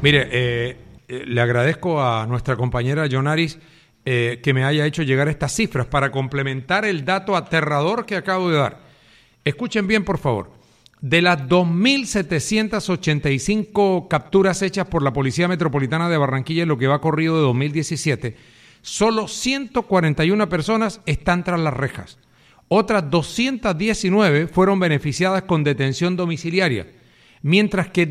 Mire, le agradezco a nuestra compañera Yonaris que me haya hecho llegar estas cifras para complementar el dato aterrador que acabo de dar. Escuchen bien, por favor. De las 2.785 capturas hechas por la Policía Metropolitana de Barranquilla en lo que va corrido de 2017, solo 141 personas están tras las rejas. Otras 219 fueron beneficiadas con detención domiciliaria, mientras que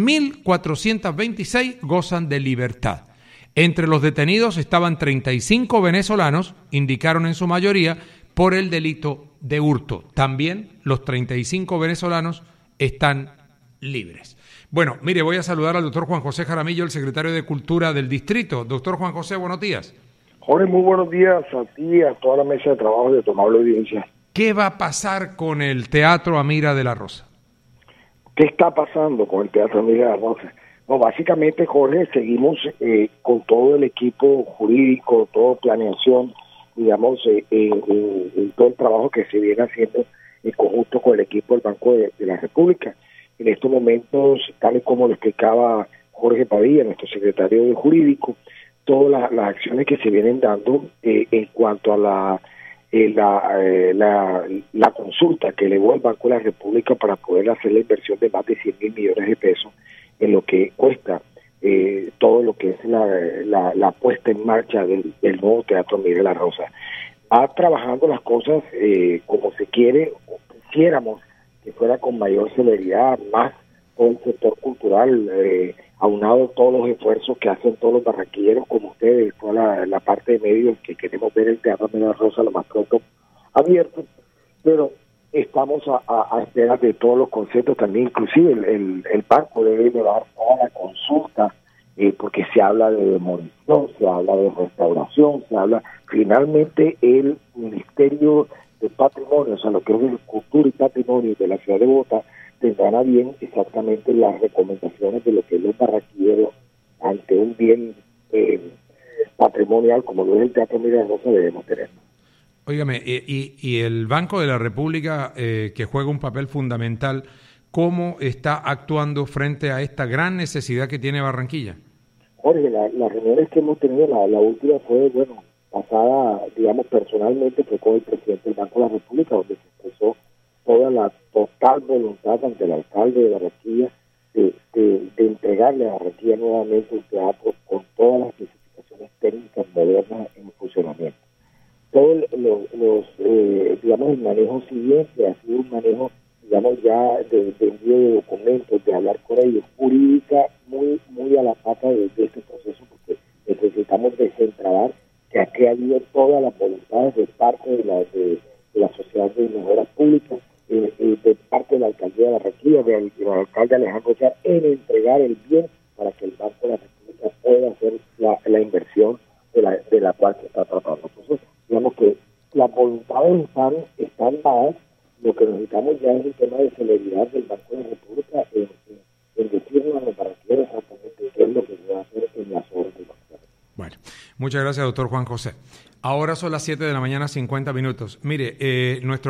2.426 gozan de libertad. Entre los detenidos estaban 35 venezolanos, indicaron en su mayoría, por el delito de hurto. También los 35 venezolanos están libres. Bueno, mire, voy a saludar al doctor Juan José Jaramillo, el secretario de Cultura del Distrito. Doctor Juan José, buenos días. Jorge, muy buenos días a ti y a toda la mesa de trabajo de tu amable audiencia. ¿Qué va a pasar con el Teatro Amira de la Rosa? ¿Qué está pasando con el Teatro Amira de la Rosa? No, básicamente, Jorge, seguimos con todo el equipo jurídico, toda planeación, digamos, en todo el trabajo que se viene haciendo en conjunto con el equipo del Banco de la República. En estos momentos, tal y como lo explicaba Jorge Padilla, nuestro secretario de Jurídico, todas las acciones que se vienen dando en cuanto a la consulta que elevó el Banco de la República para poder hacer la inversión de más de 100.000 millones de pesos en lo que cuesta todo lo que es la puesta en marcha del nuevo Teatro Amira de la Rosa. Va trabajando las cosas como se quiere, o quisiéramos que fuera con mayor celeridad, más todo el sector cultural, aunado todos los esfuerzos que hacen todos los barranquilleros como ustedes, toda la parte de medios que queremos ver el Teatro Amira de la Rosa lo más pronto abierto, pero estamos a espera de todos los conceptos también, inclusive el banco debe llevar toda la consulta, porque se habla de demolición, se habla de restauración, se habla, finalmente el Ministerio de Patrimonio, o sea, lo que es el Cultura y Patrimonio de la ciudad de Bogotá, tendrán a bien exactamente las recomendaciones de lo que los barranquilleros ante un bien patrimonial como lo es el Teatro Amira de la Rosa debemos tener. Óigame, y el Banco de la República, que juega un papel fundamental, ¿cómo está actuando frente a esta gran necesidad que tiene Barranquilla? Jorge, las reuniones que hemos tenido, la última fue, pasada, digamos, personalmente, fue con el presidente del Banco de la República, donde se expresó toda la total voluntad ante el alcalde de Barranquilla de entregarle a Barranquilla nuevamente un teatro con todas las especificaciones técnicas modernas en funcionamiento. Todos digamos, el manejo siguiente ha sido un manejo, digamos, ya de envío de documentos, de hablar con ellos, jurídica, muy a la pata de este proceso, porque necesitamos descentralar que aquí ha habido todas las voluntades de parte de la Sociedad de Mejoras Públicas, de parte de la Alcaldía de Barranquilla, del alcalde Alejandro Char, en entregar el bien para que el Banco de la República pueda hacer la inversión de la cual se está tratando. Entonces, digamos que las voluntades están dadas, lo que necesitamos ya es un tema de celeridad del Banco de la República en decirnos a los barranquilleros exactamente qué es lo que se va a hacer en las obras del Banco. Bueno, muchas gracias, doctor Juan José. Ahora son las 7 de la mañana, 50 minutos. Mire, nuestro